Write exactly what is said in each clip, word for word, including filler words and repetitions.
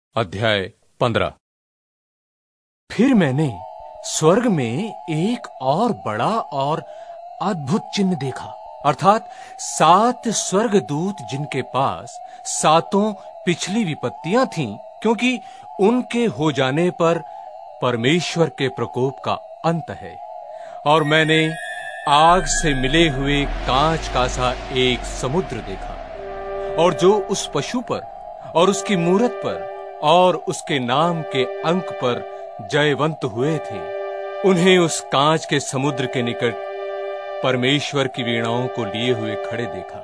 अध्याय पंद्रह। फिर मैंने स्वर्ग में एक और बड़ा और अद्भुत चिन्ह देखा, अर्थात सात स्वर्गदूत जिनके पास सातों पिछली विपत्तियां थीं, क्योंकि उनके हो जाने पर परमेश्वर के प्रकोप का अंत है। और मैंने आग से मिले हुए कांच का सा एक समुद्र देखा, और जो उस पशु पर और उसकी मूरत पर और उसके नाम के अंक पर जयवंत हुए थे, उन्हें उस कांच के समुद्र के निकट परमेश्वर की वीणाओं को लिए हुए खड़े देखा।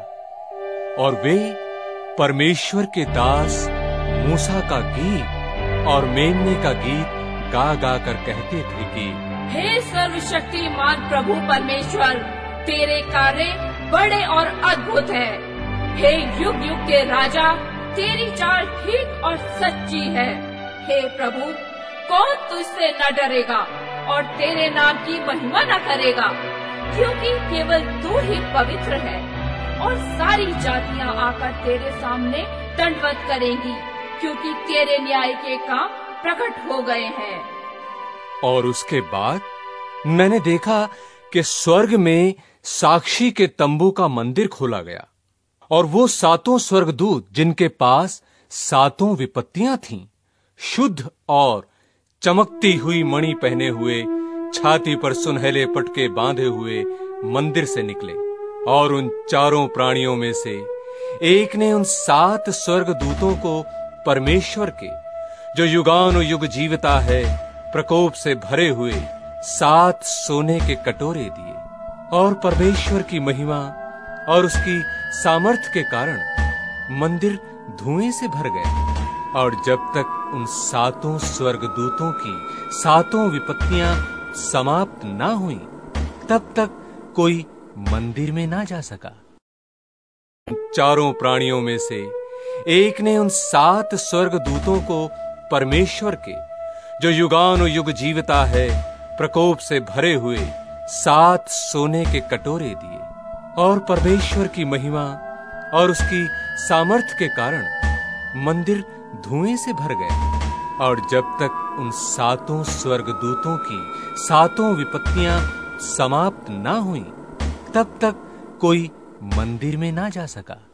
और वे परमेश्वर के दास मूसा का गीत और मेमने का गीत गा गा कर कहते थे कि हे सर्वशक्तिमान प्रभु परमेश्वर, तेरे कार्य बड़े और अद्भुत हैं। हे युग युग के राजा, तेरी चाल ठीक और सच्ची है। हे प्रभु, कौन तुझसे न डरेगा और तेरे नाम की महिमा न करेगा, क्योंकि केवल तू ही पवित्र है। और सारी जातियां आकर तेरे सामने दंडवत करेंगी, क्योंकि तेरे न्याय के काम प्रकट हो गए हैं। और उसके बाद मैंने देखा कि स्वर्ग में साक्षी के तंबू का मंदिर खोला गया, और वो सातों स्वर्गदूत जिनके पास सातों विपत्तियां थीं, शुद्ध और चमकती हुई मणि पहने हुए, छाती पर सुनहले पटके बांधे हुए मंदिर से निकले। और उन चारों प्राणियों में से एक ने उन सात स्वर्गदूतों को परमेश्वर के, जो युगानुयुग जीवता है, प्रकोप से भरे हुए सात सोने के कटोरे दिए। और परमेश्वर की महिमा और उसकी सामर्थ के कारण मंदिर धुएं से भर गया। और जब तक उन सातों स्वर्गदूतों की सातों विपत्तियां समाप्त ना हुई, तब तक कोई मंदिर में ना जा सका। चारों प्राणियों में से एक ने उन सात स्वर्गदूतों को परमेश्वर के, जो युगानुयुग जीवता है, प्रकोप से भरे हुए सात सोने के कटोरे दिए। और परमेश्वर की महिमा और उसकी सामर्थ के कारण मंदिर धुएं से भर गया। और जब तक उन सातों स्वर्गदूतों की सातों विपत्तियां समाप्त ना हुई, तब तक कोई मंदिर में ना जा सका।